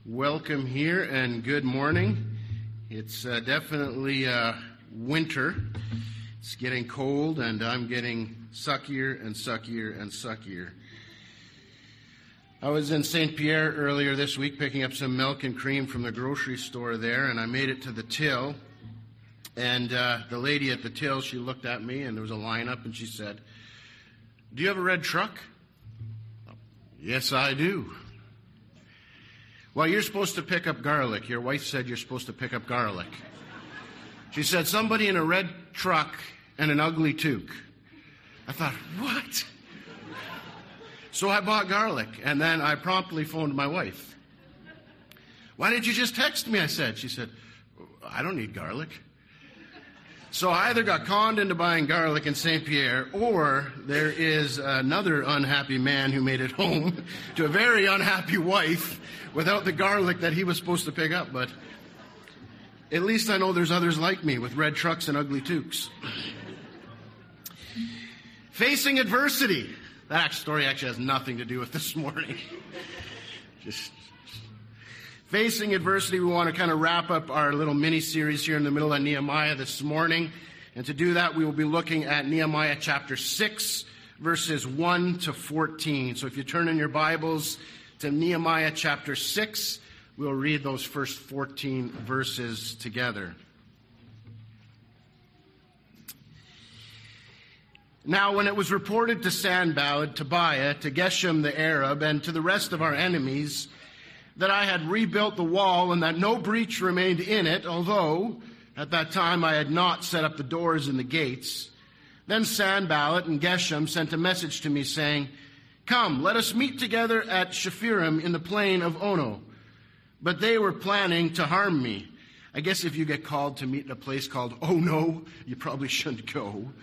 Welcome here and good morning. It's definitely winter. It's getting cold and I'm getting suckier and suckier and suckier. I was in St. Pierre earlier this week picking up some milk and cream from the grocery store there, and I made it to the till. And the lady at the till, she looked at me and there was a lineup and she said, "Do you have a red truck?" "Yes, I do." "Well, you're supposed to pick up garlic. Your wife said you're supposed to pick up garlic." She said, "Somebody in a red truck and an ugly toque." I thought, what? So I bought garlic, and then I promptly phoned my wife. "Why didn't you just text me?" I said. She said, "I don't need garlic." So I either got conned into buying garlic in St. Pierre, or there is another unhappy man who made it home to a very unhappy wife without the garlic that he was supposed to pick up. But at least I know there's others like me with red trucks and ugly toques. Facing adversity. That story actually has nothing to do with this morning. Just facing adversity, we want to kind of wrap up our little mini-series here in the middle of Nehemiah this morning. And to do that, we will be looking at Nehemiah chapter 6, verses 1 to 14. So if you turn in your Bibles to Nehemiah chapter 6, we'll read those first 14 verses together. Now, when it was reported to Sanballat, Tobiah, to Geshem the Arab, and to the rest of our enemies, that I had rebuilt the wall and that no breach remained in it, although at that time I had not set up the doors and the gates, then Sanballat and Geshem sent a message to me saying, "Come, let us meet together at Shephirim in the plain of Ono." But they were planning to harm me. I guess if you get called to meet in a place called Ono, you probably shouldn't go.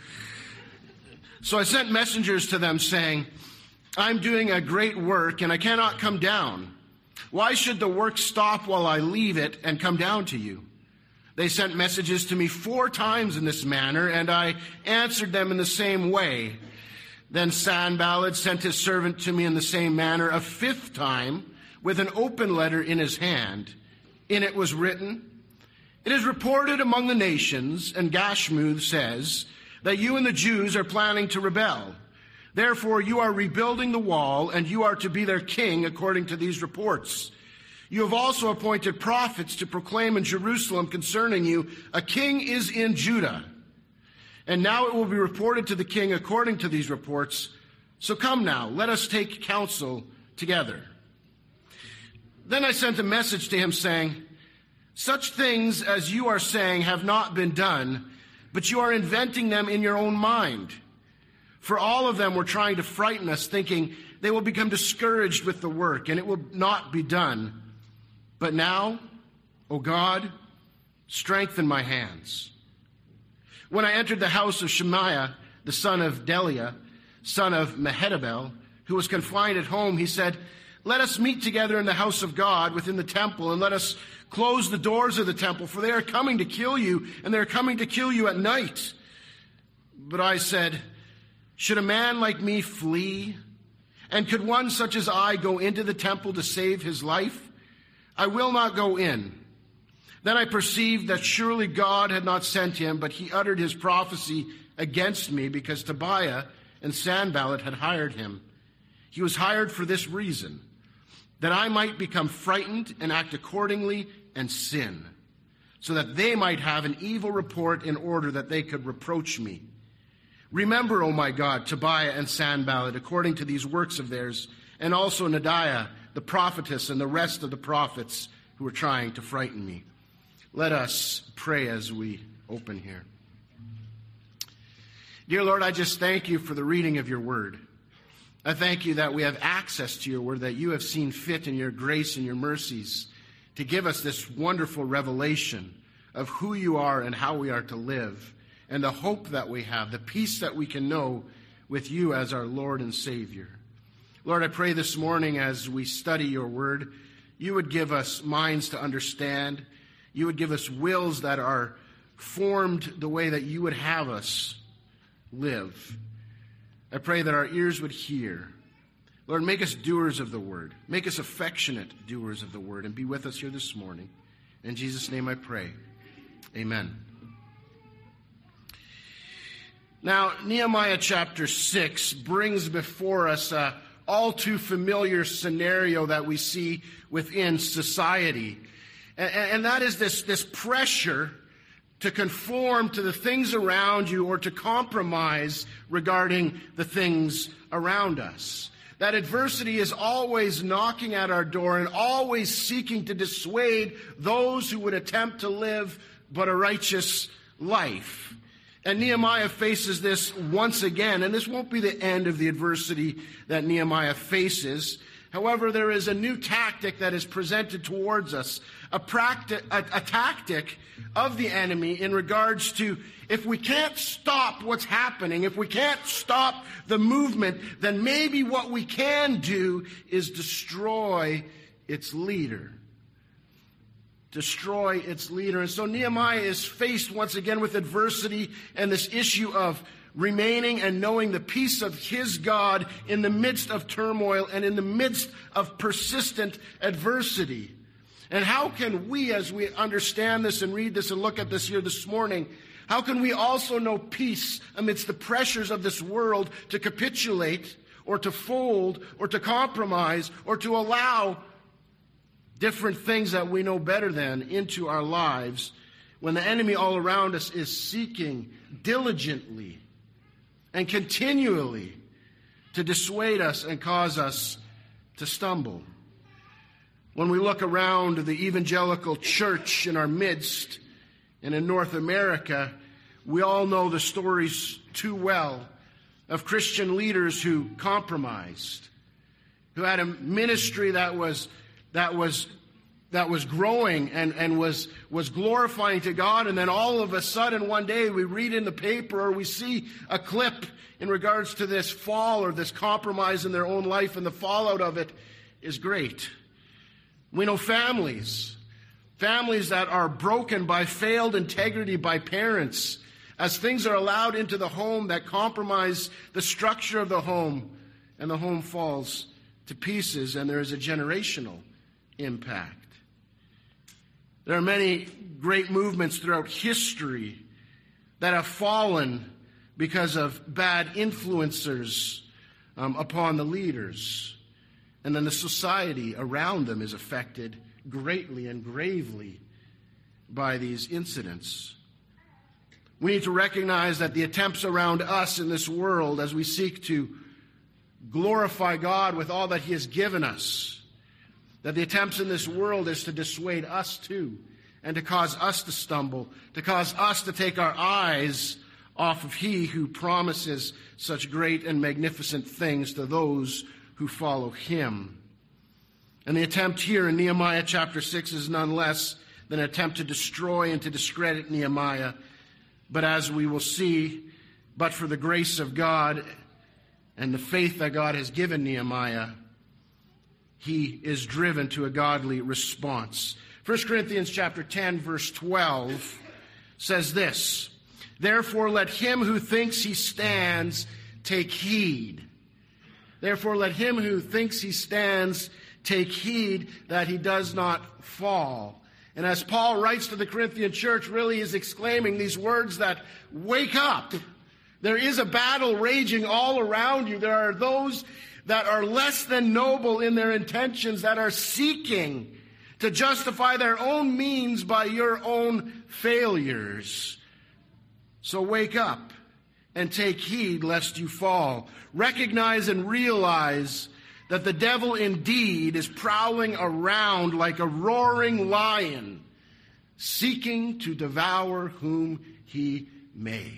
So I sent messengers to them saying, "I'm doing a great work and I cannot come down. Why should the work stop while I leave it and come down to you?" They sent messages to me 4 times in this manner, and I answered them in the same way. Then Sanballat sent his servant to me in the same manner a 5th time with an open letter in his hand. In it was written, "It is reported among the nations, and Gashmuth says, that you and the Jews are planning to rebel. Therefore, you are rebuilding the wall, and you are to be their king according to these reports. You have also appointed prophets to proclaim in Jerusalem concerning you, a king is in Judah. And now it will be reported to the king according to these reports. So come now, let us take counsel together." Then I sent a message to him saying, "Such things as you are saying have not been done, but you are inventing them in your own mind. For all of them were trying to frighten us, thinking they will become discouraged with the work, and it will not be done. But now, O God, strengthen my hands." When I entered the house of Shemaiah, the son of Deliah, son of Mehetabel, who was confined at home, he said, "Let us meet together in the house of God within the temple, and let us close the doors of the temple, for they are coming to kill you, and they are coming to kill you at night." But I said, "Should a man like me flee? And could one such as I go into the temple to save his life? I will not go in." Then I perceived that surely God had not sent him, but he uttered his prophecy against me because Tobiah and Sanballat had hired him. He was hired for this reason, that I might become frightened and act accordingly and sin, so that they might have an evil report in order that they could reproach me. Remember, O my God, Tobiah and Sanballat, according to these works of theirs, and also Nadiah, the prophetess, and the rest of the prophets who were trying to frighten me. Let us pray as we open here. Dear Lord, I just thank you for the reading of your word. I thank you that we have access to your word, that you have seen fit in your grace and your mercies to give us this wonderful revelation of who you are and how we are to live, and the hope that we have, the peace that we can know with you as our Lord and Savior. Lord, I pray this morning as we study your word, you would give us minds to understand. You would give us wills that are formed the way that you would have us live. I pray that our ears would hear, Lord, make us doers of the word. Make us affectionate doers of the word, and be with us here this morning. In Jesus' name I pray. Amen. Now, Nehemiah chapter 6 brings before us a all too familiar scenario that we see within society. And that is this pressure to conform to the things around you or to compromise regarding the things around us. That adversity is always knocking at our door and always seeking to dissuade those who would attempt to live but a righteous life. And Nehemiah faces this once again, and this won't be the end of the adversity that Nehemiah faces. However, there is a new tactic that is presented towards us, a tactic of the enemy in regards to, if we can't stop what's happening, if we can't stop the movement, then maybe what we can do is destroy its leader. Destroy its leader. And so Nehemiah is faced once again with adversity and this issue of remaining and knowing the peace of his God in the midst of turmoil and in the midst of persistent adversity. And how can we, as we understand this and read this and look at this here this morning, how can we also know peace amidst the pressures of this world to capitulate or to fold or to compromise or to allow different things that we know better than into our lives when the enemy all around us is seeking diligently and continually to dissuade us and cause us to stumble? When we look around the evangelical church in our midst and in North America, we all know the stories too well of Christian leaders who compromised, who had a ministry that was growing and was glorifying to God, and then all of a sudden one day we read in the paper or we see a clip in regards to this fall or this compromise in their own life, and the fallout of it is great. We know families that are broken by failed integrity by parents, as things are allowed into the home that compromise the structure of the home, and the home falls to pieces, and there is a generational impact. There are many great movements throughout history that have fallen because of bad influencers upon the leaders. And then the society around them is affected greatly and gravely by these incidents. We need to recognize that the attempts around us in this world, as we seek to glorify God with all that He has given us, that the attempts in this world is to dissuade us too, and to cause us to stumble, to cause us to take our eyes off of He who promises such great and magnificent things to those who follow Him. And the attempt here in Nehemiah chapter 6 is none less than an attempt to destroy and to discredit Nehemiah. But as we will see, but for the grace of God and the faith that God has given Nehemiah, he is driven to a godly response. 1 Corinthians chapter 10, verse 12 says this: "Therefore let him who thinks he stands take heed." Therefore let him who thinks he stands take heed that he does not fall. And as Paul writes to the Corinthian church, really is exclaiming these words that, wake up. There is a battle raging all around you. There are those that are less than noble in their intentions, that are seeking to justify their own means by your own failures. So wake up and take heed lest you fall. Recognize and realize that the devil indeed is prowling around like a roaring lion, seeking to devour whom he may.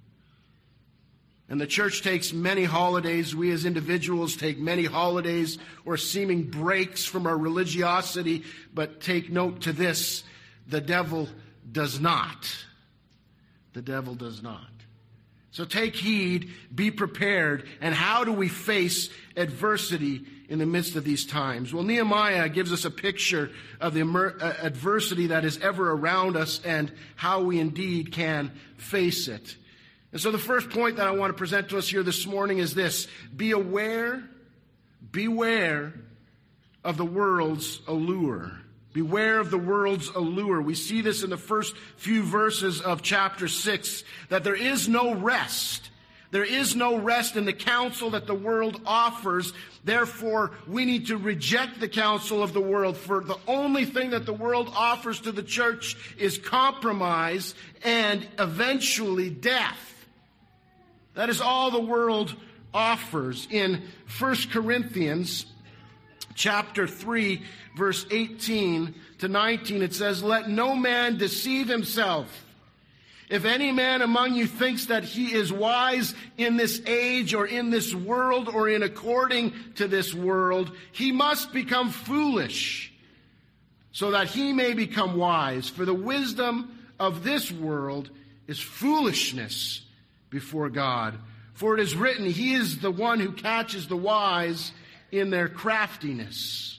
And the church takes many holidays. We as individuals take many holidays or seeming breaks from our religiosity. But take note to this: the devil does not. The devil does not. So take heed, be prepared. And how do we face adversity in the midst of these times? Well, Nehemiah gives us a picture of the adversity that is ever around us and how we indeed can face it. And so the first point that I want to present to us here this morning is this: be aware, beware of the world's allure. Beware of the world's allure. We see this in the first few verses of chapter 6, that there is no rest. There is no rest in the counsel that the world offers. Therefore, we need to reject the counsel of the world, for the only thing that the world offers to the church is compromise and eventually death. That is all the world offers. In 1 Corinthians chapter 3, verse 18 to 19, it says, "Let no man deceive himself. If any man among you thinks that he is wise in this age or in this world or in according to this world, he must become foolish so that he may become wise. For the wisdom of this world is foolishness before God. For it is written, He is the one who catches the wise in their craftiness."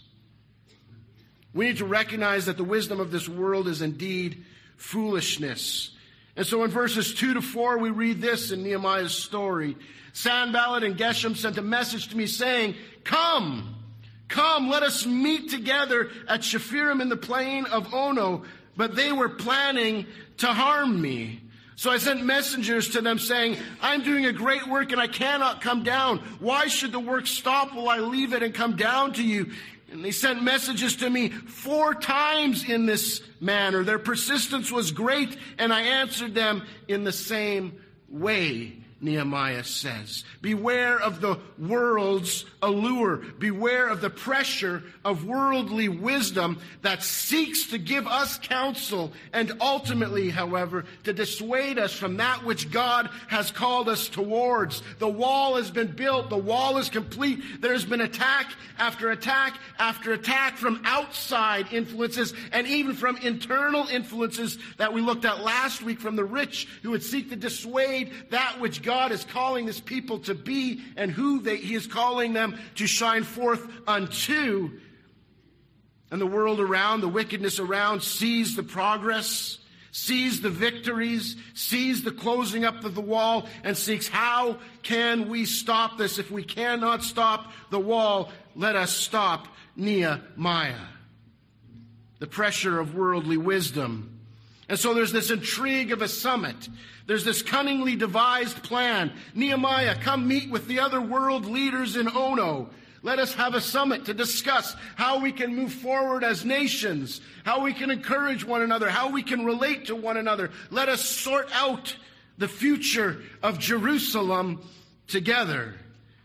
We need to recognize that the wisdom of this world is indeed foolishness. And so in verses 2 to 4, we read this in Nehemiah's story. "Sanballat and Geshem sent a message to me saying, 'Come, let us meet together at Shephirim in the plain of Ono.' But they were planning to harm me. So I sent messengers to them saying, 'I'm doing a great work and I cannot come down. Why should the work stop while I leave it and come down to you?' And they sent messages to me 4 times in this manner. Their persistence was great, and I answered them in the same way," Nehemiah says. Beware of the world's allure. Beware of the pressure of worldly wisdom that seeks to give us counsel and ultimately, however, to dissuade us from that which God has called us towards. The wall has been built. The wall is complete. There's been attack after attack after attack from outside influences and even from internal influences that we looked at last week, from the rich who would seek to dissuade that which God is calling this people to be and who He is calling them to shine forth unto. And the world around, the wickedness around, sees the progress, sees the victories, sees the closing up of the wall, and seeks, how can we stop this? If we cannot stop the wall, let us stop Nehemiah. The pressure of worldly wisdom. And so there's this intrigue of a summit. There's this cunningly devised plan. Nehemiah, come meet with the other world leaders in Ono. Let us have a summit to discuss how we can move forward as nations, how we can encourage one another, how we can relate to one another. Let us sort out the future of Jerusalem together.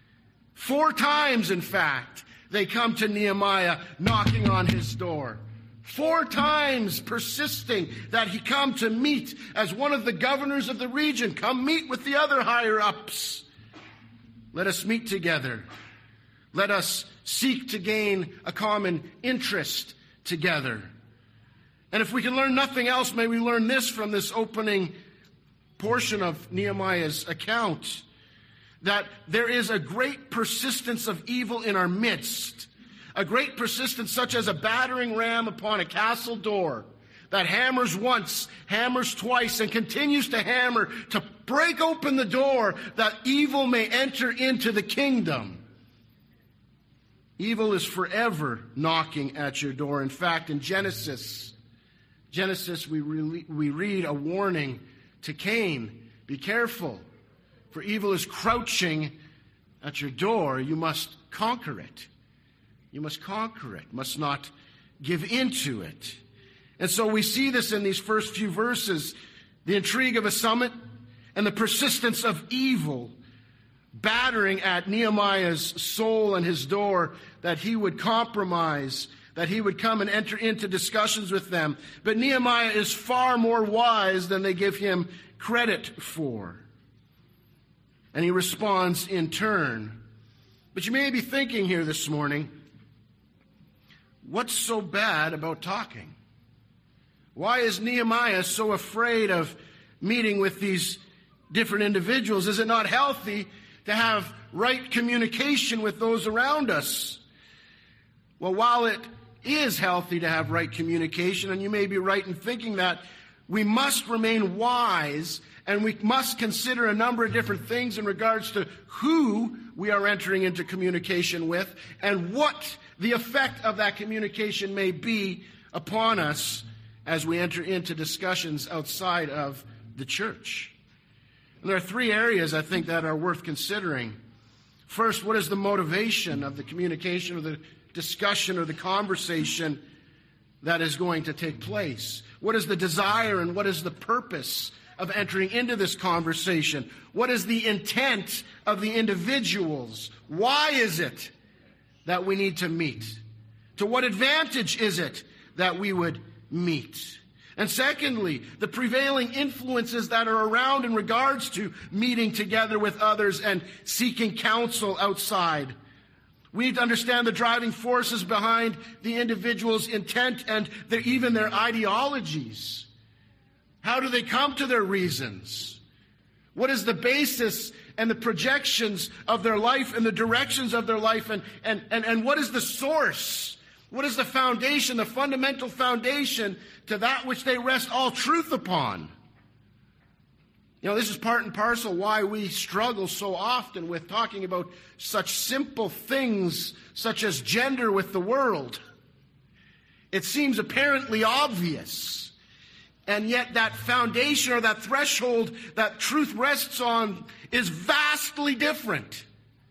4 times, in fact, they come to Nehemiah knocking on his door. 4 times persisting that he come to meet as one of the governors of the region. Come meet with the other higher-ups. Let us meet together. Let us seek to gain a common interest together. And if we can learn nothing else, may we learn this from this opening portion of Nehemiah's account, that there is a great persistence of evil in our midst. A great persistence such as a battering ram upon a castle door that hammers once, hammers twice, and continues to hammer to break open the door that evil may enter into the kingdom. Evil is forever knocking at your door. In fact, in Genesis, we read a warning to Cain, be careful, for evil is crouching at your door. You must conquer it. You must conquer it, must not give into it. And so we see this in these first few verses, the intrigue of a summit and the persistence of evil battering at Nehemiah's soul and his door, that he would compromise, that he would come and enter into discussions with them. But Nehemiah is far more wise than they give him credit for. And he responds in turn. But you may be thinking here this morning, what's so bad about talking? Why is Nehemiah so afraid of meeting with these different individuals? Is it not healthy to have right communication with those around us? Well, while it is healthy to have right communication, and you may be right in thinking that, we must remain wise and we must consider a number of different things in regards to who we are entering into communication with, and what the effect of that communication may be upon us as we enter into discussions outside of the church. And there are three areas, I think, that are worth considering. First, what is the motivation of the communication or the discussion or the conversation that is going to take place? What is the desire and what is the purpose of entering into this conversation? What is the intent of the individuals? Why is it that we need to meet? To what advantage is it that we would meet? And secondly, the prevailing influences that are around in regards to meeting together with others and seeking counsel outside. We need to understand the driving forces behind the individual's intent and even their ideologies. How do they come to their reasons? What is the basis and the projections of their life and the directions of their life? And what is the source? What is the foundation, the fundamental foundation to that which they rest all truth upon? You know, this is part and parcel why we struggle so often with talking about such simple things such as gender with the world. It seems apparently obvious. And yet that foundation or that threshold that truth rests on is vastly different.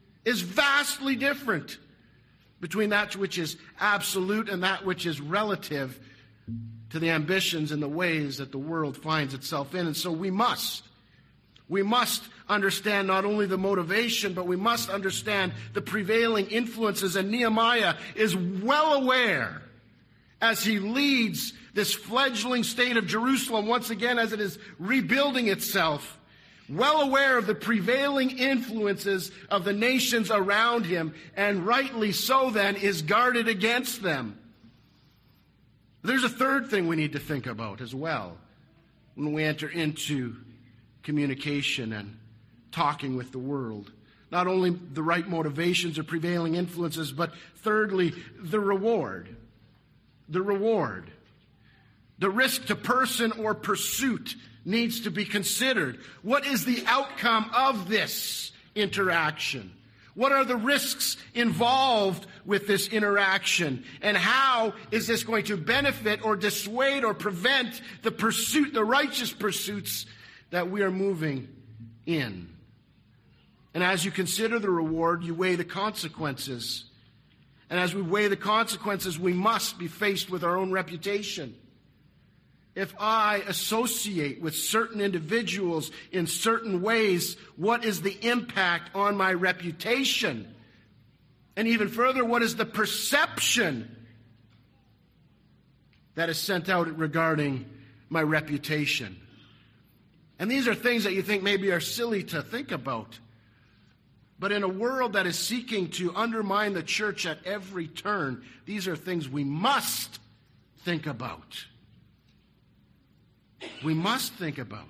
Between that which is absolute and that which is relative to the ambitions and the ways that the world finds itself in. And so we must understand not only the motivation, but we must understand the prevailing influences. And Nehemiah is well aware as he leads this fledgling state of Jerusalem once again as it is rebuilding itself, well aware of the prevailing influences of the nations around him, and rightly so then is guarded against them. There's a third thing we need to think about as well when we enter into communication and talking with the world. Not only the right motivations or prevailing influences, but thirdly, the reward. The reward. The risk to person or pursuit needs to be considered. What is the outcome of this interaction? What are the risks involved with this interaction? And how is this going to benefit or dissuade or prevent the pursuit, the righteous pursuits that we are moving in? And as you consider the reward, you weigh the consequences. And as we weigh the consequences, we must be faced with our own reputation. If I associate with certain individuals in certain ways, what is the impact on my reputation? And even further, what is the perception that is sent out regarding my reputation? And these are things that you think maybe are silly to think about. But in a world that is seeking to undermine the church at every turn, these are things we must think about. We must think about.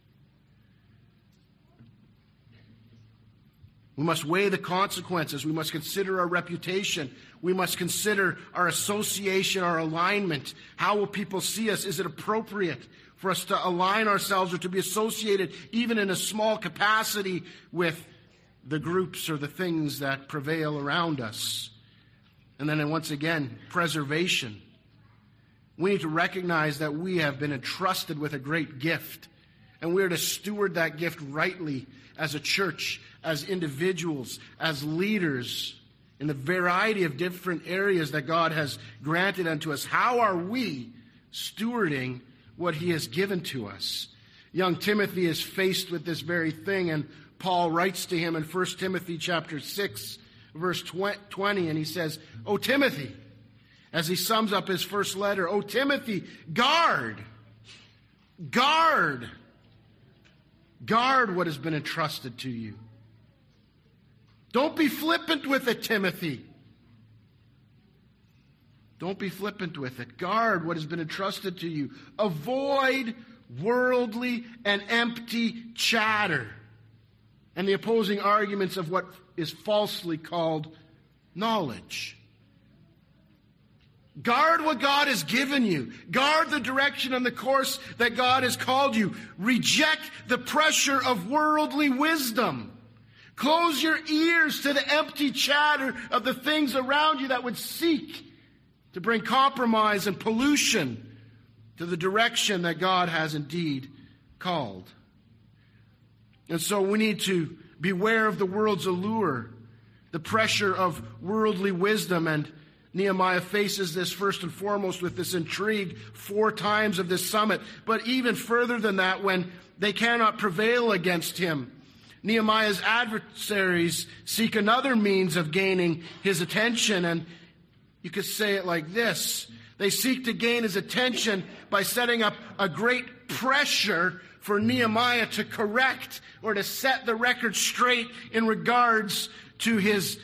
We must weigh the consequences. We must consider our reputation. We must consider our association, our alignment. How will people see us? Is it appropriate for us to align ourselves or to be associated, even in a small capacity, with the groups or the things that prevail around us? And then once again, preservation. We need to recognize that we have been entrusted with a great gift, and we are to steward that gift rightly as a church, as individuals, as leaders in the variety of different areas that God has granted unto us. How are we stewarding what He has given to us? Young Timothy is faced with this very thing, and Paul writes to him in 1 Timothy chapter 6, verse 20, and he says, "O Timothy," as he sums up his first letter, "O Timothy, guard what has been entrusted to you. Don't be flippant with it, Timothy. Don't be flippant with it. Guard what has been entrusted to you. Avoid worldly and empty chatter and the opposing arguments of what is falsely called knowledge." Guard what God has given you. Guard the direction and the course that God has called you. Reject the pressure of worldly wisdom. Close your ears to the empty chatter of the things around you that would seek to bring compromise and pollution to the direction that God has indeed called. And so we need to beware of the world's allure, the pressure of worldly wisdom. And Nehemiah faces this first and foremost with this intrigue 4 times of this summit. But even further than that, when they cannot prevail against him, Nehemiah's adversaries seek another means of gaining his attention. And you could say it like this: they seek to gain his attention by setting up a great pressure for Nehemiah to correct or to set the record straight in regards to his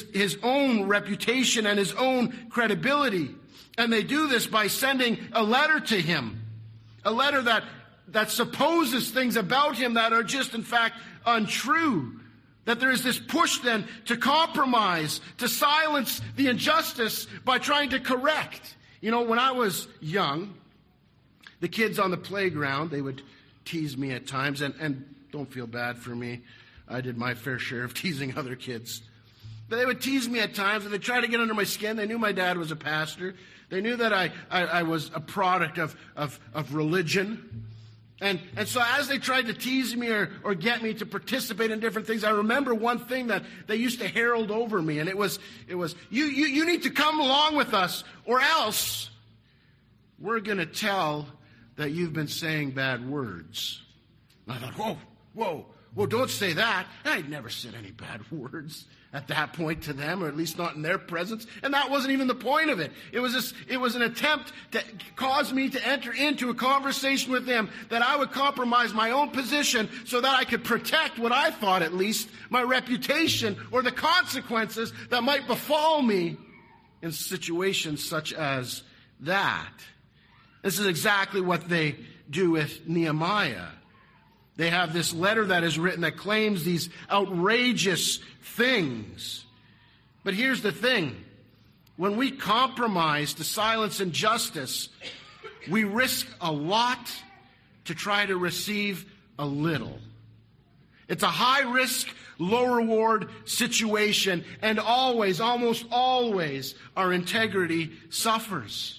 own reputation and his own credibility. And they do this by sending a letter to him, a letter that supposes things about him that are just, in fact, untrue. That there is this push then to compromise, to silence the injustice by trying to correct. You know, when I was young, the kids on the playground, they would tease me at times, and don't feel bad for me. I did my fair share of teasing other kids. But they would tease me at times, and they'd try to get under my skin. They knew my dad was a pastor. They knew that I was a product of religion. And so as they tried to tease me or get me to participate in different things, I remember one thing that they used to herald over me, and it was you need to come along with us, or else we're going to tell that you've been saying bad words. And I thought, whoa, don't say that. And I'd never said any bad words at that point to them, or at least not in their presence. And that wasn't even the point of it. It was an attempt to cause me to enter into a conversation with them that I would compromise my own position so that I could protect what I thought, at least, my reputation or the consequences that might befall me in situations such as that. This is exactly what they do with Nehemiah. They have this letter that is written that claims these outrageous things. But here's the thing. When we compromise to silence injustice, we risk a lot to try to receive a little. It's a high-risk, low-reward situation, and always, almost always, our integrity suffers.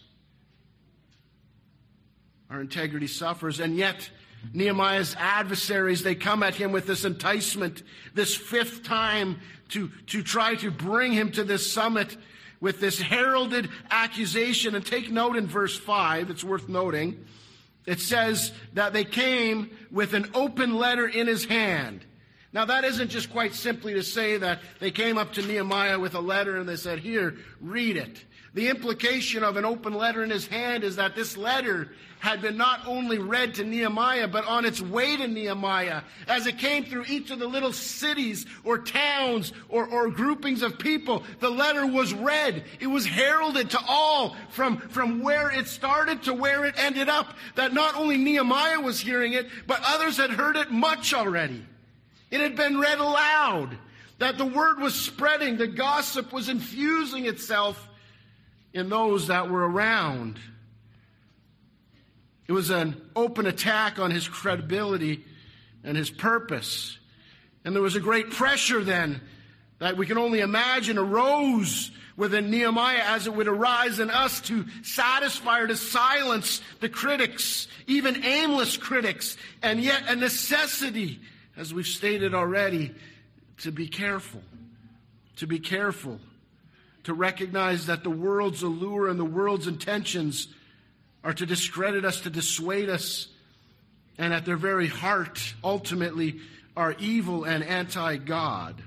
Our integrity suffers, and yet Nehemiah's adversaries, they come at him with this enticement, this 5th time to try to bring him to this summit with this heralded accusation. And take note in verse 5, it's worth noting. It says that they came with an open letter in his hand. Now that isn't just quite simply to say that they came up to Nehemiah with a letter and they said, "Here, read it." The implication of an open letter in his hand is that this letter had been not only read to Nehemiah, but on its way to Nehemiah, as it came through each of the little cities or towns or groupings of people, the letter was read. It was heralded to all from where it started to where it ended up, that not only Nehemiah was hearing it, but others had heard it much already. It had been read aloud, that the word was spreading, the gossip was infusing itself in those that were around. It was an open attack on his credibility and his purpose. And there was a great pressure then that we can only imagine arose within Nehemiah, as it would arise in us, to satisfy or to silence the critics, even aimless critics, and yet a necessity, as we've stated already, to be careful, to recognize that the world's allure and the world's intentions are to discredit us, to dissuade us, and at their very heart, ultimately, are evil and anti-God.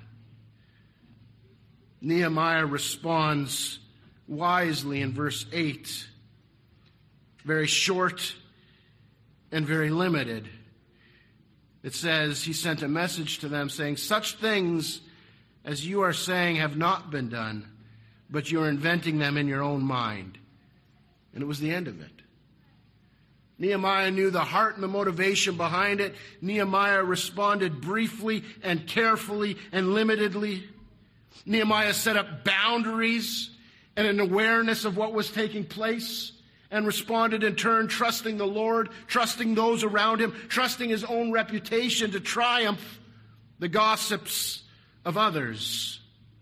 Nehemiah responds wisely in verse 8, very short and very limited. It says, he sent a message to them saying, "Such things as you are saying have not been done, but you are inventing them in your own mind." And it was the end of it. Nehemiah knew the heart and the motivation behind it. Nehemiah responded briefly and carefully and limitedly. Nehemiah set up boundaries and an awareness of what was taking place, and responded in turn, trusting the Lord, trusting those around him, trusting his own reputation to triumph the gossips of others.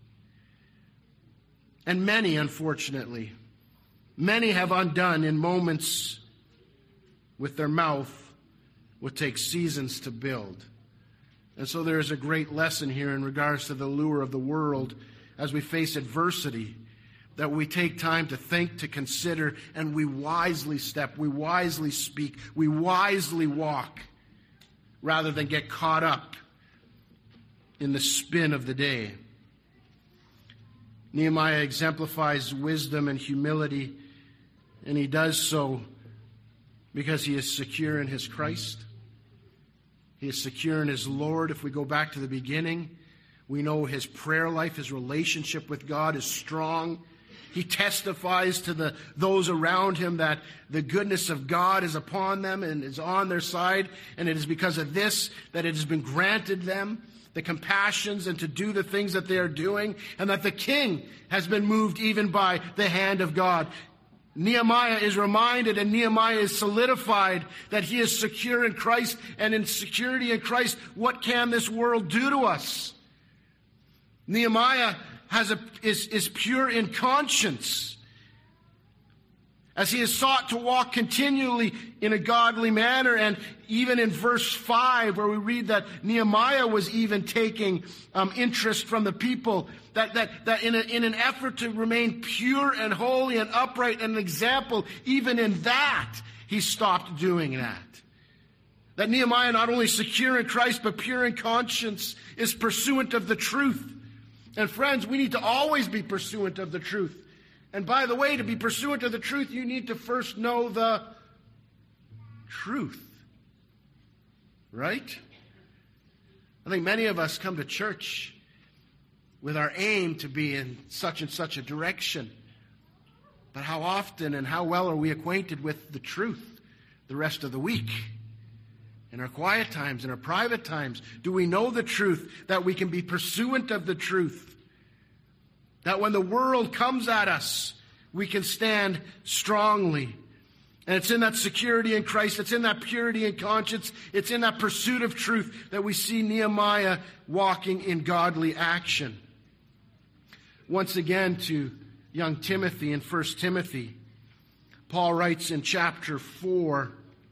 And many, unfortunately, many have undone in moments with their mouth what takes seasons to build. And so there is a great lesson here in regards to the lure of the world as we face adversity, that we take time to think, to consider, and we wisely step, we wisely speak, we wisely walk, rather than get caught up in the spin of the day. Nehemiah exemplifies wisdom and humility, and he does so because he is secure in his Christ. He is secure in his Lord. If we go back to the beginning, we know his prayer life, his relationship with God is strong. He testifies to those around him that the goodness of God is upon them and is on their side, and it is because of this that it has been granted them the compassions and to do the things that they are doing, and that the king has been moved even by the hand of God. Nehemiah is reminded, and Nehemiah is solidified that he is secure in Christ, and in security in Christ, what can this world do to us? Nehemiah is pure in conscience, as he has sought to walk continually in a godly manner. And even in verse 5, where we read that Nehemiah was even taking interest from the people, that in an effort to remain pure and holy and upright and an example, even in that, he stopped doing that. That Nehemiah, not only secure in Christ, but pure in conscience, is pursuant of the truth. And friends, we need to always be pursuant of the truth. And by the way, to be pursuant of the truth, you need to first know the truth. Right? I think many of us come to church with our aim to be in such and such a direction. But how often and how well are we acquainted with the truth the rest of the week? In our quiet times, in our private times, do we know the truth, that we can be pursuant of the truth? That when the world comes at us, we can stand strongly. And it's in that security in Christ, it's in that purity in conscience, it's in that pursuit of truth that we see Nehemiah walking in godly action. Once again to young Timothy in 1 Timothy, Paul writes in chapter 4,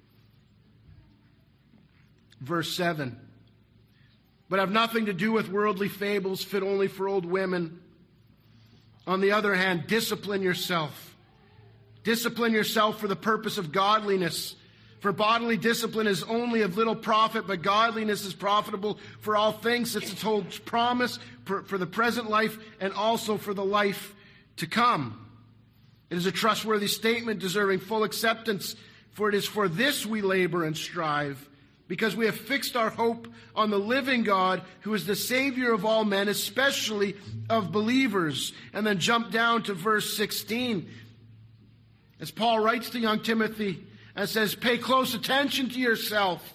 verse 7, "But have nothing to do with worldly fables fit only for old women. On the other hand, discipline yourself. Discipline yourself for the purpose of godliness. For bodily discipline is only of little profit, but godliness is profitable for all things, since it holds promise for the present life and also for the life to come. It is a trustworthy statement deserving full acceptance, for it is for this we labor and strive, because we have fixed our hope on the living God, who is the Savior of all men, especially of believers." And then jump down to verse 16. As Paul writes to young Timothy and says, "Pay close attention to yourself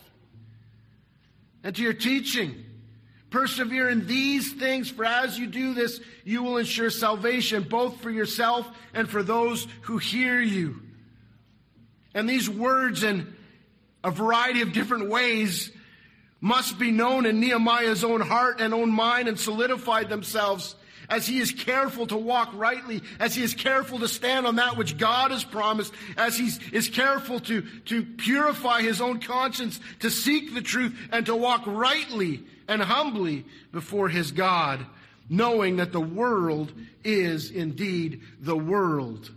and to your teaching. Persevere in these things, for as you do this, you will ensure salvation, both for yourself and for those who hear you." And these words in a variety of different ways must be known in Nehemiah's own heart and own mind and solidified themselves as he is careful to walk rightly, as he is careful to stand on that which God has promised, as he is careful to purify his own conscience, to seek the truth, and to walk rightly and humbly before his God, knowing that the world is indeed the world.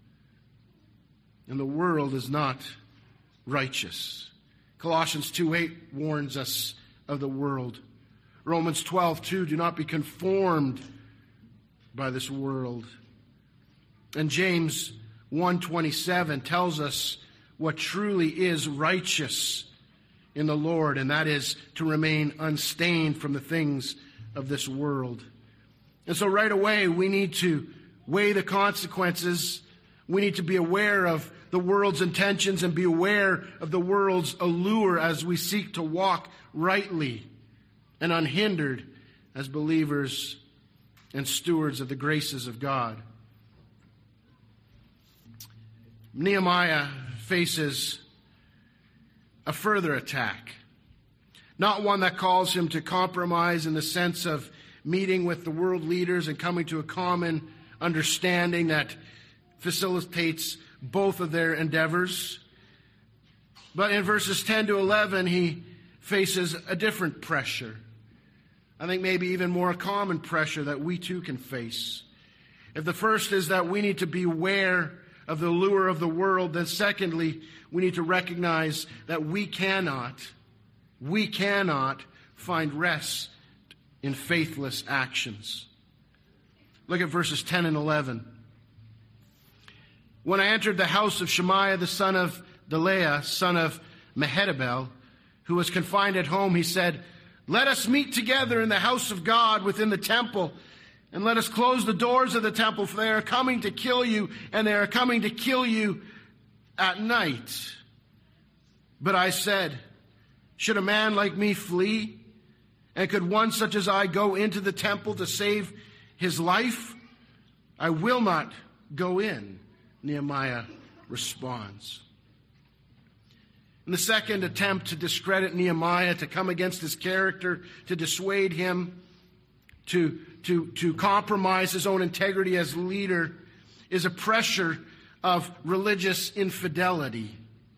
And the world is not righteous. Colossians 2:8 warns us of the world. Romans 12:2, "Do not be conformed by this world." And James 1:27 tells us what truly is righteous in the Lord, and that is to remain unstained from the things of this world. And so right away, we need to weigh the consequences. We need to be aware of the world's intentions and be aware of the world's allure as we seek to walk rightly and unhindered as believers and stewards of the graces of God. Nehemiah faces a further attack, not one that calls him to compromise in the sense of meeting with the world leaders and coming to a common understanding that facilitates both of their endeavors. But in verses 10 to 11, he faces a different pressure. I think maybe even more common pressure that we too can face. If the first is that we need to beware of the lure of the world, then secondly, we need to recognize that we cannot find rest in faithless actions. Look at verses 10 and 11. When I entered the house of Shemaiah, the son of Delaiah, son of Mehetabel, who was confined at home, he said, "Let us meet together in the house of God within the temple, and let us close the doors of the temple, for they are coming to kill you, and they are coming to kill you at night." But I said, "Should a man like me flee? And could one such as I go into the temple to save his life? I will not go in," Nehemiah responds. In the second attempt to discredit Nehemiah, to come against his character, to dissuade him, to compromise his own integrity as leader, is a pressure of religious infidelity.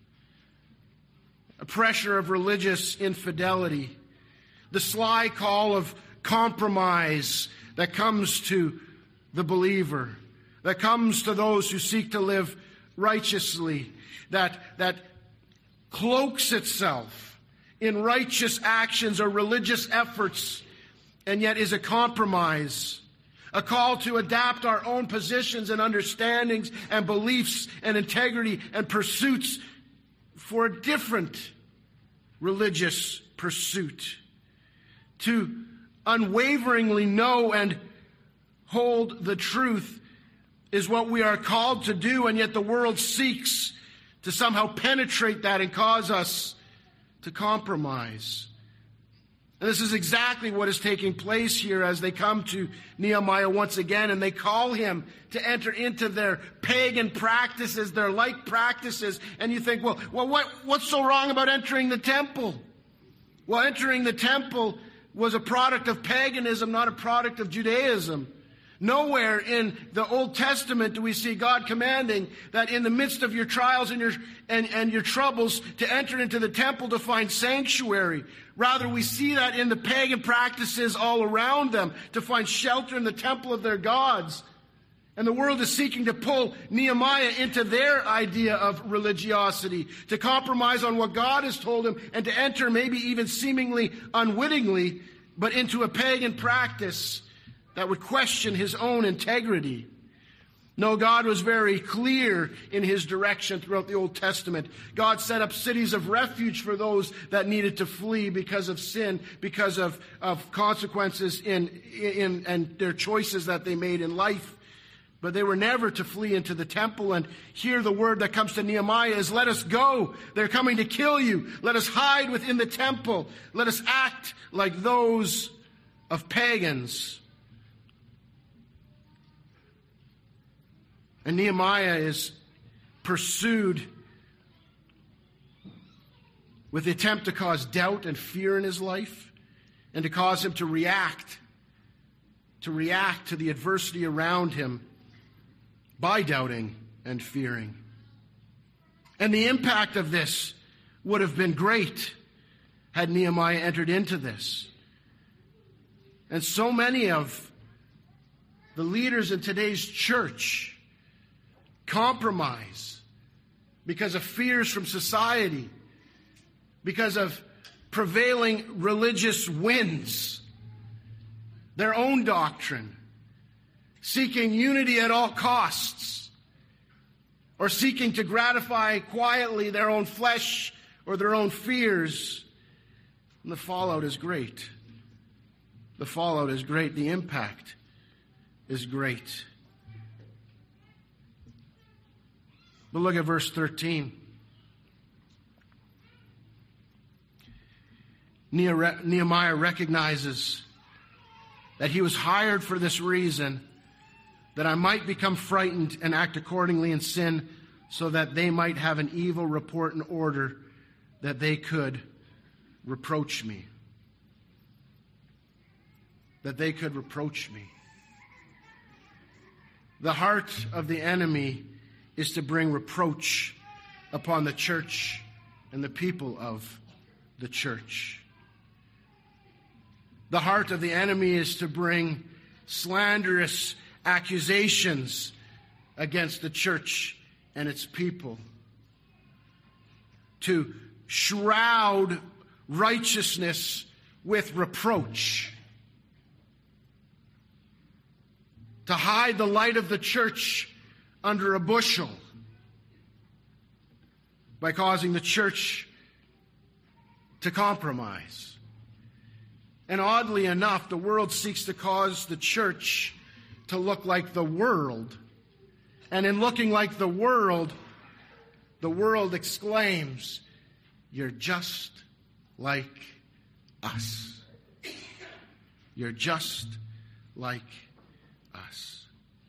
A pressure of religious infidelity. The sly call of compromise that comes to the believer, that comes to those who seek to live righteously, that cloaks itself in righteous actions or religious efforts, and yet is a compromise, a call to adapt our own positions and understandings and beliefs and integrity and pursuits for a different religious pursuit. To unwaveringly know and hold the truth is what we are called to do, and yet the world seeks to somehow penetrate that and cause us to compromise. And this is exactly what is taking place here as they come to Nehemiah once again, and they call him to enter into their pagan practices, their like practices. And you think, well, what's so wrong about entering the temple? Well, entering the temple was a product of paganism, not a product of Judaism. Nowhere in the Old Testament do we see God commanding that in the midst of your trials and your troubles to enter into the temple to find sanctuary. Rather, we see that in the pagan practices all around them, to find shelter in the temple of their gods. And the world is seeking to pull Nehemiah into their idea of religiosity, to compromise on what God has told him, and to enter, maybe even seemingly unwittingly, but into a pagan practice that would question his own integrity. No, God was very clear in his direction throughout the Old Testament. God set up cities of refuge for those that needed to flee because of sin, because of consequences in their choices that they made in life. But they were never to flee into the temple. And here the word that comes to Nehemiah is, let us go. They're coming to kill you. Let us hide within the temple. Let us act like those of pagans. And Nehemiah is pursued with the attempt to cause doubt and fear in his life, and to cause him to react to the adversity around him by doubting and fearing. And the impact of this would have been great had Nehemiah entered into this. And so many of the leaders in today's church compromise because of fears from society, because of prevailing religious winds, their own doctrine, seeking unity at all costs, or seeking to gratify quietly their own flesh or their own fears. And the fallout is great. The fallout is great. The impact is great. But look at verse 13. Nehemiah recognizes that he was hired for this reason, that I might become frightened and act accordingly in sin, so that they might have an evil report in order, that they could reproach me. that they could reproach me. The heart of the enemy is to bring reproach upon the church and the people of the church. The heart of the enemy is to bring slanderous accusations against the church and its people, to shroud righteousness with reproach, to hide the light of the church under a bushel by causing the church to compromise. And oddly enough, the world seeks to cause the church to look like the world. And in looking like the world exclaims, "You're just like us. You're just like us."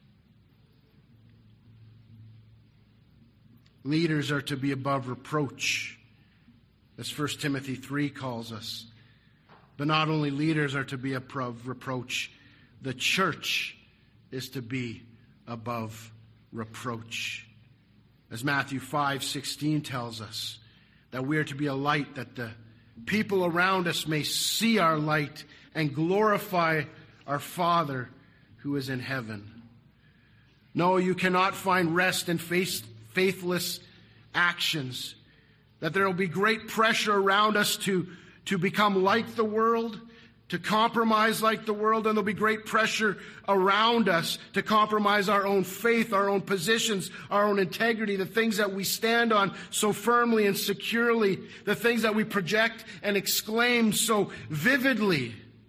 Leaders are to be above reproach, as 1 Timothy 3 calls us. But not only leaders are to be above reproach, the church is to be above reproach. As Matthew 5:16 tells us, that we are to be a light, that the people around us may see our light and glorify our Father who is in heaven. No, you cannot find rest in faithless actions, that there will be great pressure around us to become like the world, to compromise like the world, and there'll be great pressure around us to compromise our own faith, our own positions, our own integrity, the things that we stand on so firmly and securely, the things that we project and exclaim so vividly.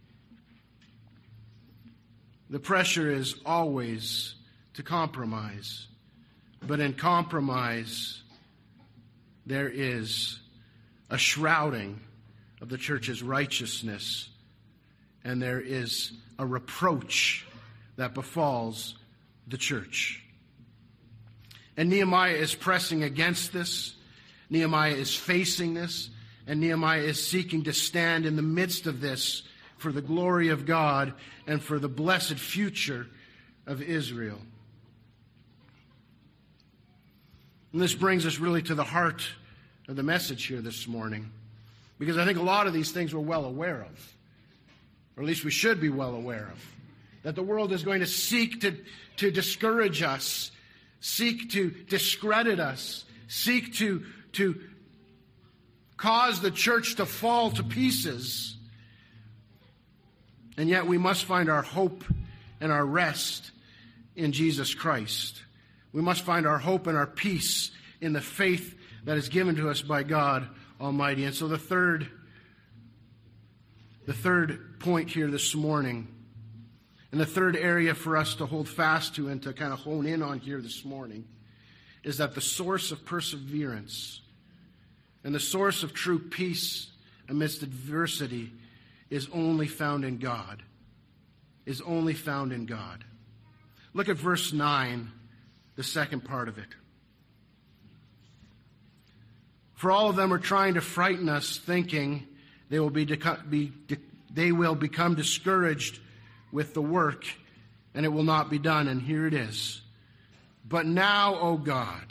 The pressure is always to compromise. But in compromise, there is a shrouding of the church's righteousness, and there is a reproach that befalls the church. And Nehemiah is pressing against this. Nehemiah is facing this, and Nehemiah is seeking to stand in the midst of this for the glory of God and for the blessed future of Israel. And this brings us really to the heart of the message here this morning, because I think a lot of these things we're well aware of, or at least we should be well aware of, that the world is going to seek to discourage us, seek to discredit us, seek to cause the church to fall to pieces. And yet we must find our hope and our rest in Jesus Christ. We must find our hope and our peace in the faith that is given to us by God Almighty. And so the third point here this morning, and the third area for us to hold fast to and to kind of hone in on here this morning, is that the source of perseverance and the source of true peace amidst adversity is only found in God. Is only found in God. Look at verse 9, the second part of it. For all of them are trying to frighten us, thinking they will become discouraged with the work, and it will not be done. And here it is. But now, O God,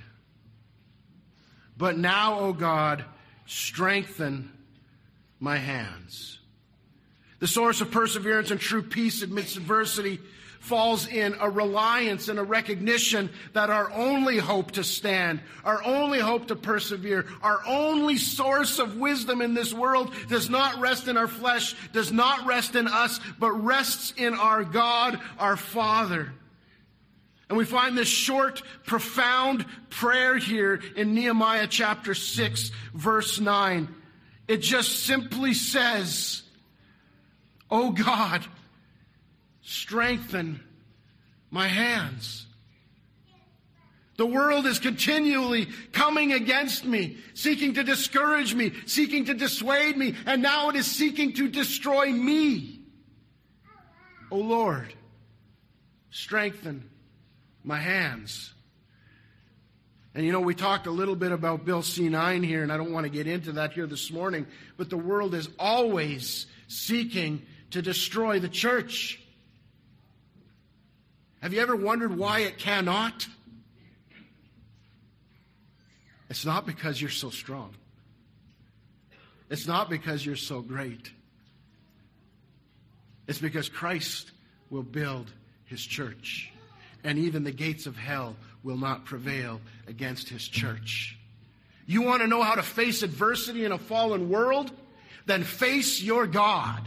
strengthen my hands. The source of perseverance and true peace amidst adversity falls in a reliance and a recognition that our only hope to stand, our only hope to persevere, our only source of wisdom in this world does not rest in our flesh, does not rest in us, but rests in our God, our Father. And we find this short, profound prayer here in Nehemiah chapter 6, verse 9. It just simply says, "O God, strengthen my hands." The world is continually coming against me, seeking to discourage me, seeking to dissuade me, and now it is seeking to destroy me. O Lord, strengthen my hands. And we talked a little bit about Bill C-9 here, and I don't want to get into that here this morning, but the world is always seeking to destroy the church. Have you ever wondered why it cannot? It's not because you're so strong. It's not because you're so great. It's because Christ will build His church. And even the gates of hell will not prevail against His church. You want to know how to face adversity in a fallen world? Then face your God.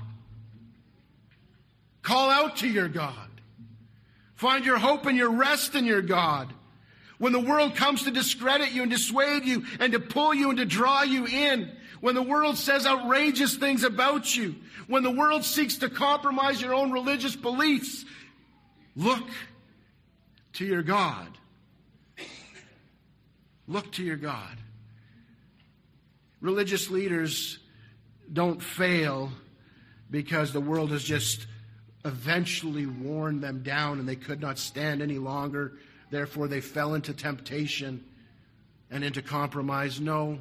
Call out to your God. Find your hope and your rest in your God. When the world comes to discredit you and dissuade you and to pull you and to draw you in, when the world says outrageous things about you, when the world seeks to compromise your own religious beliefs, look to your God. Look to your God. Religious leaders don't fail because the world has just eventually worn them down and they could not stand any longer. Therefore, they fell into temptation and into compromise. No.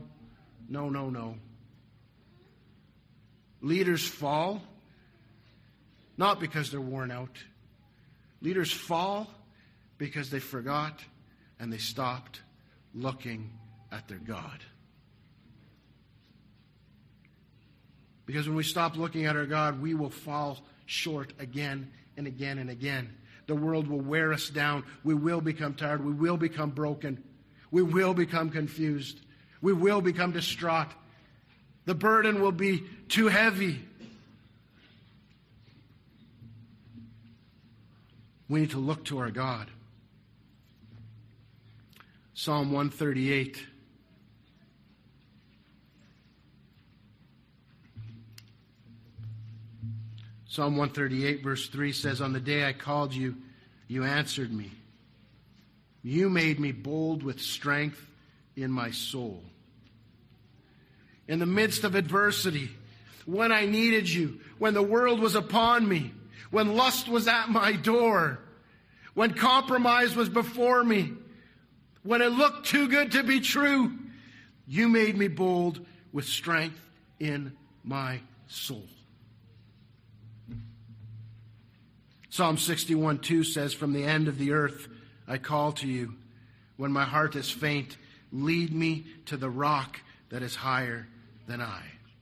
Leaders fall not because they're worn out. Leaders fall because they forgot and they stopped looking at their God. Because when we stop looking at our God, we will fall short again and again and again. The world will wear us down. We will become tired. We will become broken. We will become confused. We will become distraught. The burden will be too heavy. We need to look to our God. Psalm 138. Psalm 138 verse 3 says, "On the day I called you, you answered me. You made me bold with strength in my soul." In the midst of adversity, when I needed you, when the world was upon me, when lust was at my door, when compromise was before me, when it looked too good to be true, you made me bold with strength in my soul. Psalm 61:2 says, "From the end of the earth I call to you. When my heart is faint, lead me to the rock that is higher than I."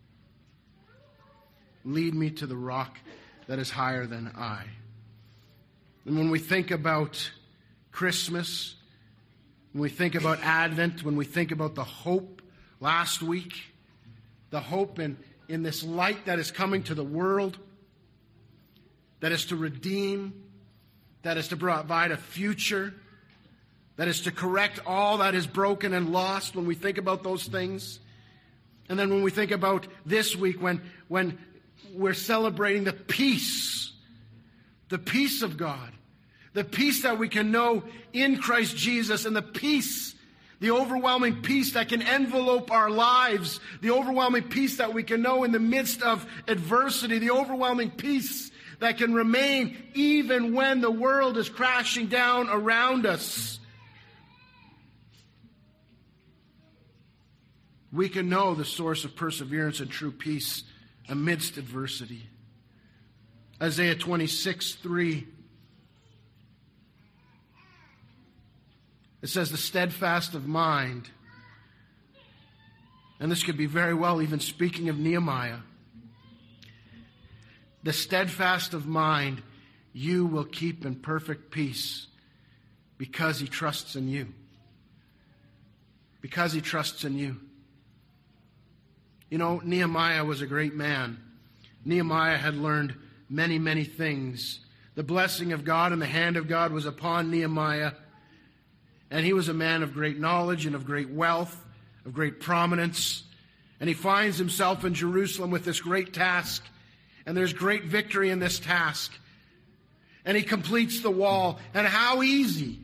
Lead me to the rock that is higher than I. And when we think about Christmas, when we think about Advent, when we think about the hope last week, the hope in this light that is coming to the world, that is to redeem, that is to provide a future, that is to correct all that is broken and lost, when we think about those things. And then when we think about this week, when we're celebrating the peace of God, the peace that we can know in Christ Jesus, and the peace, the overwhelming peace that can envelope our lives, the overwhelming peace that we can know in the midst of adversity, the overwhelming peace that can remain even when the world is crashing down around us. We can know the source of perseverance and true peace amidst adversity. Isaiah 26:3. It says, "The steadfast of mind," and this could be very well even speaking of Nehemiah, "the steadfast of mind you will keep in perfect peace because he trusts in you." Because he trusts in you. You know, Nehemiah was a great man. Nehemiah had learned many, many things. The blessing of God and the hand of God was upon Nehemiah. And he was a man of great knowledge and of great wealth, of great prominence. And he finds himself in Jerusalem with this great task. And there's great victory in this task. And he completes the wall. And how easy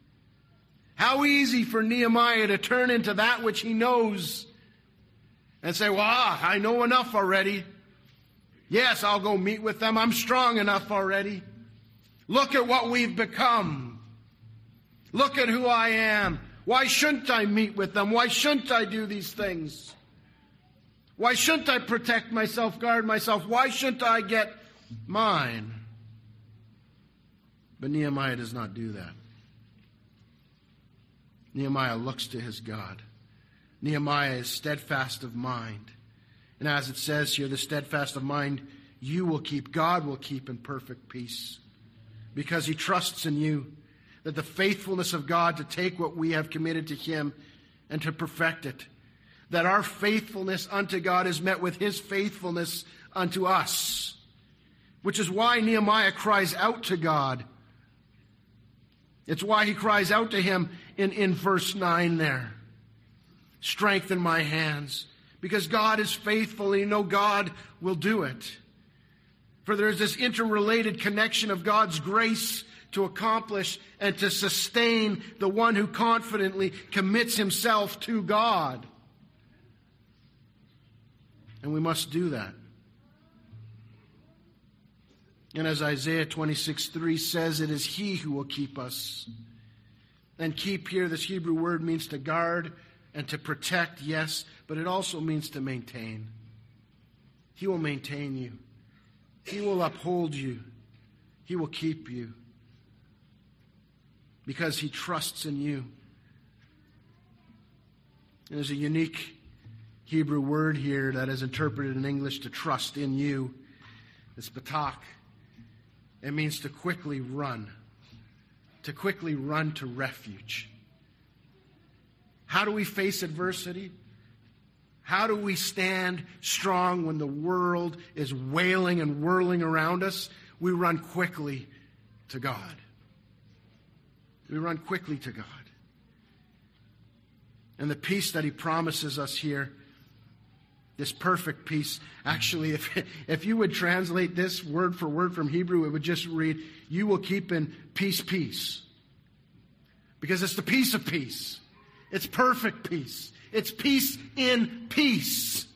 for Nehemiah to turn into that which he knows and say, "Well, I know enough already. Yes, I'll go meet with them. I'm strong enough already. Look at what we've become. Look at who I am. Why shouldn't I meet with them? Why shouldn't I do these things? Why shouldn't I protect myself, guard myself? Why shouldn't I get mine. But Nehemiah does not do that. Nehemiah looks to his God. Nehemiah is steadfast of mind. And as it says here, the steadfast of mind you will keep, God will keep in perfect peace. Because he trusts in you, that the faithfulness of God to take what we have committed to him and to perfect it. That our faithfulness unto God is met with his faithfulness unto us. Which is why Nehemiah cries out to God. It's why he cries out to him in verse 9 there. Strengthen my hands. Because God is faithful and you know God will do it. For there is this interrelated connection of God's grace to accomplish and to sustain the one who confidently commits himself to God. And we must do that. And as Isaiah 26:3 says, it is he who will keep us. And keep here, this Hebrew word means to guard and to protect, yes, but it also means to maintain. He will maintain you. He will uphold you. He will keep you. Because he trusts in you. And there's a unique Hebrew word here that is interpreted in English to trust in you. It's batak. It means to quickly run. To quickly run to refuge. How do we face adversity? How do we stand strong when the world is wailing and whirling around us? We run quickly to God. We run quickly to God. And the peace that he promises us here, this perfect peace, actually, if you would translate this word for word from Hebrew, it would just read, you will keep in peace, peace. Because it's the peace of peace. It's perfect peace. It's peace in peace.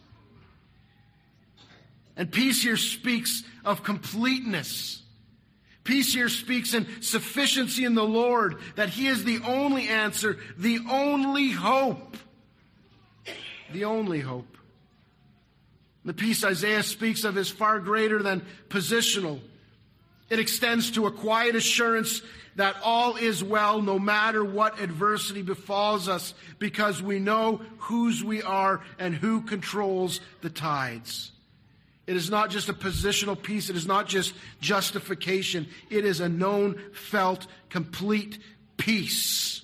And peace here speaks of completeness. Peace here speaks in sufficiency in the Lord, that he is the only answer, the only hope. The only hope. The peace Isaiah speaks of is far greater than positional. It extends to a quiet assurance that all is well no matter what adversity befalls us, because we know whose we are and who controls the tides. It is not just a positional peace. It is not just justification. It is a known, felt, complete peace.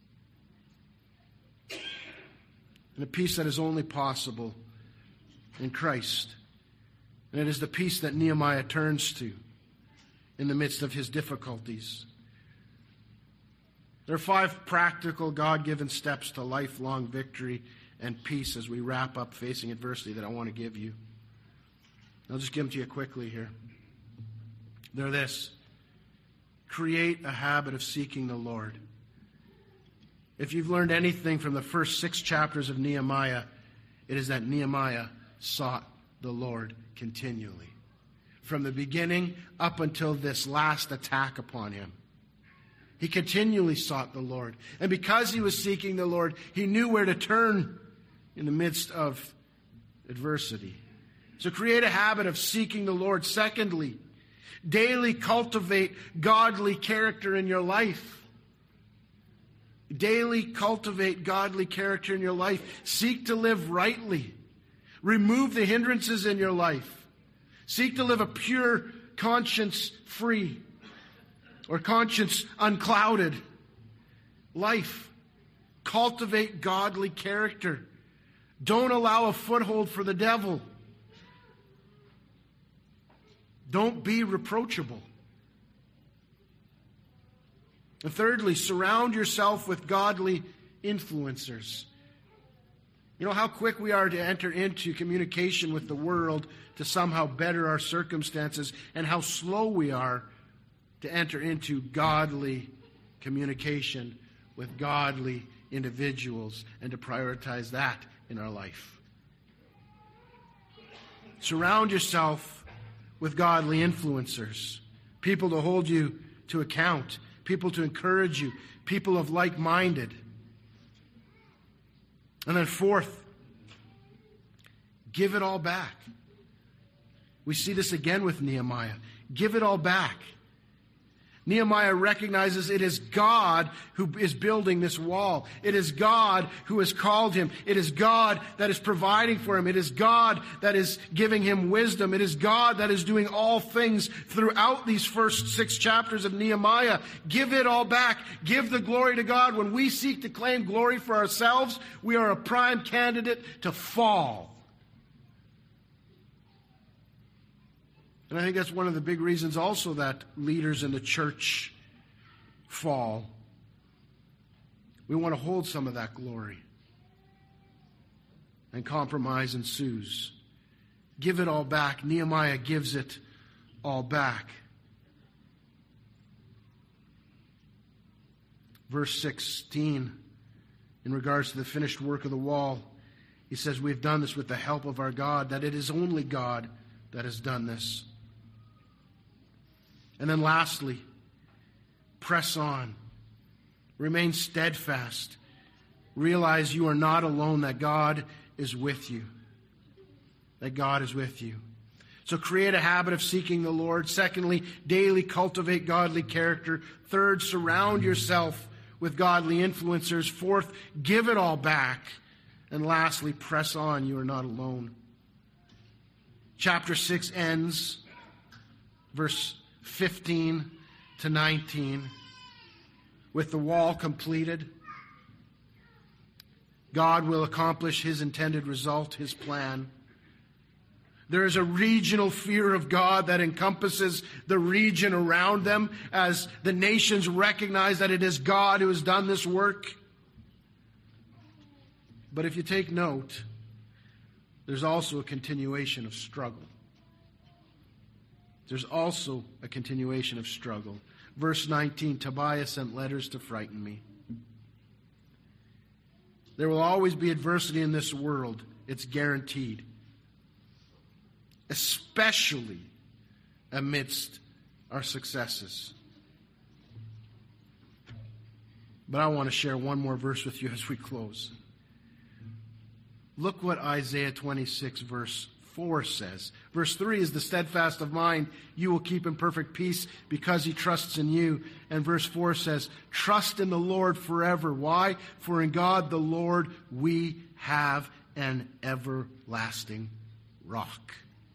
And a peace that is only possible in Christ. And it is the peace that Nehemiah turns to in the midst of his difficulties. There are 5 practical, God-given steps to lifelong victory and peace as we wrap up facing adversity that I want to give you. I'll just give them to you quickly here. They're this. Create a habit of seeking the Lord. If you've learned anything from the first 6 chapters of Nehemiah, it is that Nehemiah sought the Lord continually. From the beginning up until this last attack upon him. He continually sought the Lord. And because he was seeking the Lord, he knew where to turn in the midst of adversity. So create a habit of seeking the Lord. Secondly, daily cultivate godly character in your life. Daily cultivate godly character in your life. Seek to live rightly. Remove the hindrances in your life. Seek to live a pure, conscience-free or conscience unclouded life. Cultivate godly character. Don't allow a foothold for the devil. Don't be reproachable. And thirdly, surround yourself with godly influencers. You know how quick we are to enter into communication with the world to somehow better our circumstances, and how slow we are to enter into godly communication with godly individuals and to prioritize that in our life. Surround yourself with godly influencers, people to hold you to account, people to encourage you, people of like-minded. And then fourth, give it all back. We see this again with Nehemiah. Give it all back. Nehemiah recognizes it is God who is building this wall. It is God who has called him. It is God that is providing for him. It is God that is giving him wisdom. It is God that is doing all things throughout these first 6 chapters of Nehemiah. Give it all back. Give the glory to God. When we seek to claim glory for ourselves, we are a prime candidate to fall. And I think that's one of the big reasons also that leaders in the church fall. We want to hold some of that glory. And compromise ensues. Give it all back. Nehemiah gives it all back. Verse 16, in regards to the finished work of the wall, he says, we've done this with the help of our God, that it is only God that has done this. And then lastly, press on. Remain steadfast. Realize you are not alone, that God is with you. That God is with you. So create a habit of seeking the Lord. Secondly, daily cultivate godly character. Third, surround yourself with godly influencers. Fourth, give it all back. And lastly, press on. You are not alone. Chapter 6 ends, verse 15 to 19, with the wall completed. God will accomplish his intended result, his plan. There is a regional fear of God that encompasses the region around them as the nations recognize that it is God who has done this work. But if you take note, there's also a continuation of struggle. There's also a continuation of struggle. Verse 19, Tobiah sent letters to frighten me. There will always be adversity in this world. It's guaranteed. Especially amidst our successes. But I want to share one more verse with you as we close. Look what Isaiah 26 verse 4 says. Verse 3 is the steadfast of mind you will keep in perfect peace because he trusts in you. And verse 4 says, trust in the Lord forever. Why? For in God the Lord we have an everlasting rock.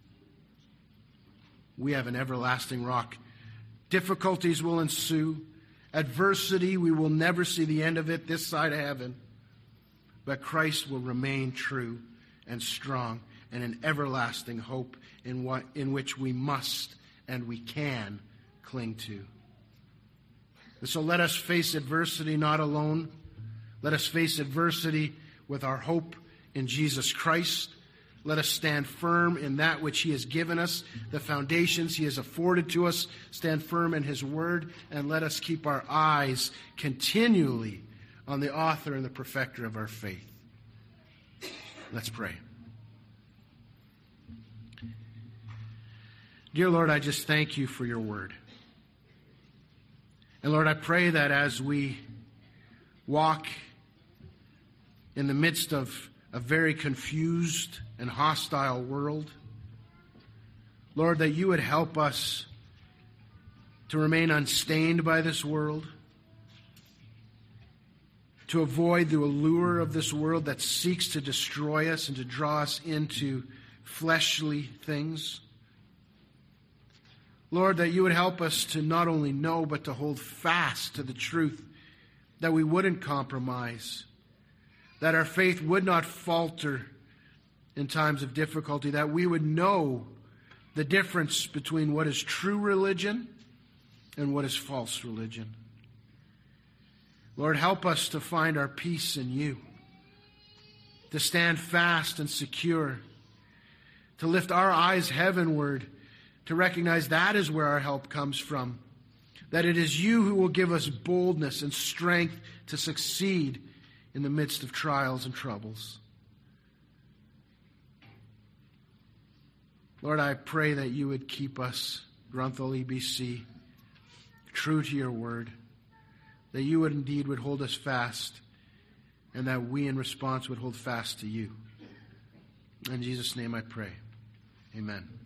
We have an everlasting rock. Difficulties will ensue. Adversity, we will never see the end of it this side of heaven. But Christ will remain true and strong and an everlasting hope in which we must and we can cling to. And so let us face adversity not alone. Let us face adversity with our hope in Jesus Christ. Let us stand firm in that which he has given us, the foundations he has afforded to us. Stand firm in his word, and let us keep our eyes continually on the author and the perfecter of our faith. Let's pray. Dear Lord, I just thank you for your word. And Lord, I pray that as we walk in the midst of a very confused and hostile world, Lord, that you would help us to remain unstained by this world, to avoid the allure of this world that seeks to destroy us and to draw us into fleshly things. Lord, that you would help us to not only know, but to hold fast to the truth, that we wouldn't compromise, that our faith would not falter in times of difficulty, that we would know the difference between what is true religion and what is false religion. Lord, help us to find our peace in you, to stand fast and secure, to lift our eyes heavenward, to recognize that is where our help comes from, that it is you who will give us boldness and strength to succeed in the midst of trials and troubles. Lord, I pray that you would keep us, Grunthal EBC, true to your word, that you would indeed would hold us fast, and that we in response would hold fast to you. In Jesus' name I pray. Amen.